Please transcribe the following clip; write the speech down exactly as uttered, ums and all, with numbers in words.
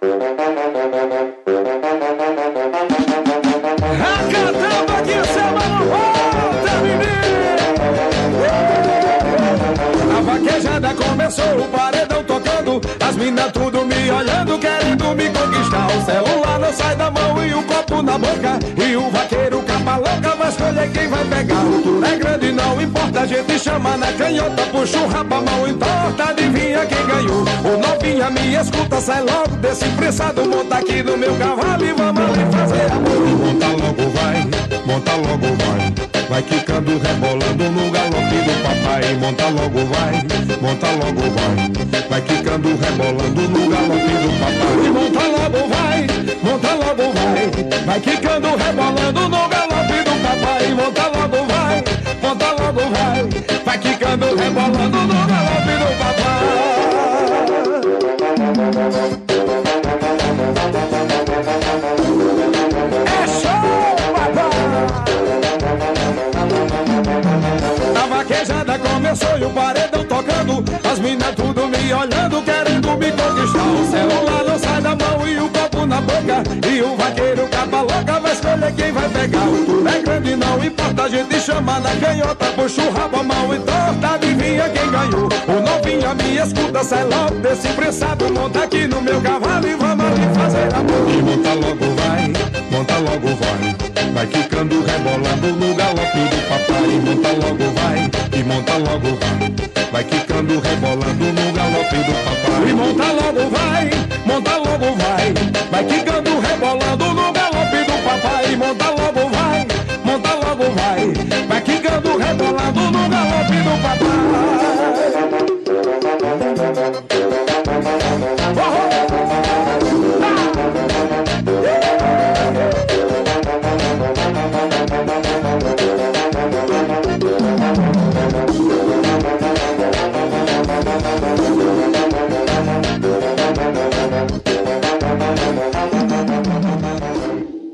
Acatamba que samba não volta, menino. A vaquejada começou, o paredão tocando, as minas tudo me olhando, querendo me conquistar. O celular não sai da mão e o copo na boca, e o vaqueiro capa louca vai escolher quem vai pegar. O tudo é grande, não importa, a gente chama na canhota, puxa o rabo, a mão entorta, adivinha quem ganhou. O novinha me escuta, sai logo desse prensado, monta aqui no meu cavalo e vamos ali fazer amor. Monta logo vai, monta logo vai, vai quicando, rebolando no galope do papai. Monta logo vai, monta logo vai, vai quicando, rebolando no galope do papai. E monta logo vai, monta logo vai, vai quicando, rebolando no galope do papai. Monta logo vai, monta logo vai, vai quicando, rebolando no galope do papai. É show, papai! A vaquejada começou e o paredão tocando, as minas tudo me olhando, querendo me conquistar. O celular não sai da mão e o copo na boca, e o vaqueiro capa louca vai escolher quem vai pegar. O tudo é grande, não importa, a gente chama na canhota, puxa o rabo, a mão e torta, adivinha quem ganhou. O novinha me escuta, sai logo desse prensado, monta aqui no meu cavalo e vamos ali fazer amor. E monta logo vai, monta logo vai, vai quicando, rebolando no galope do papai. Monta logo vai, e monta logo vai, vai quicando, rebolando no galope do papai. E monta logo vai,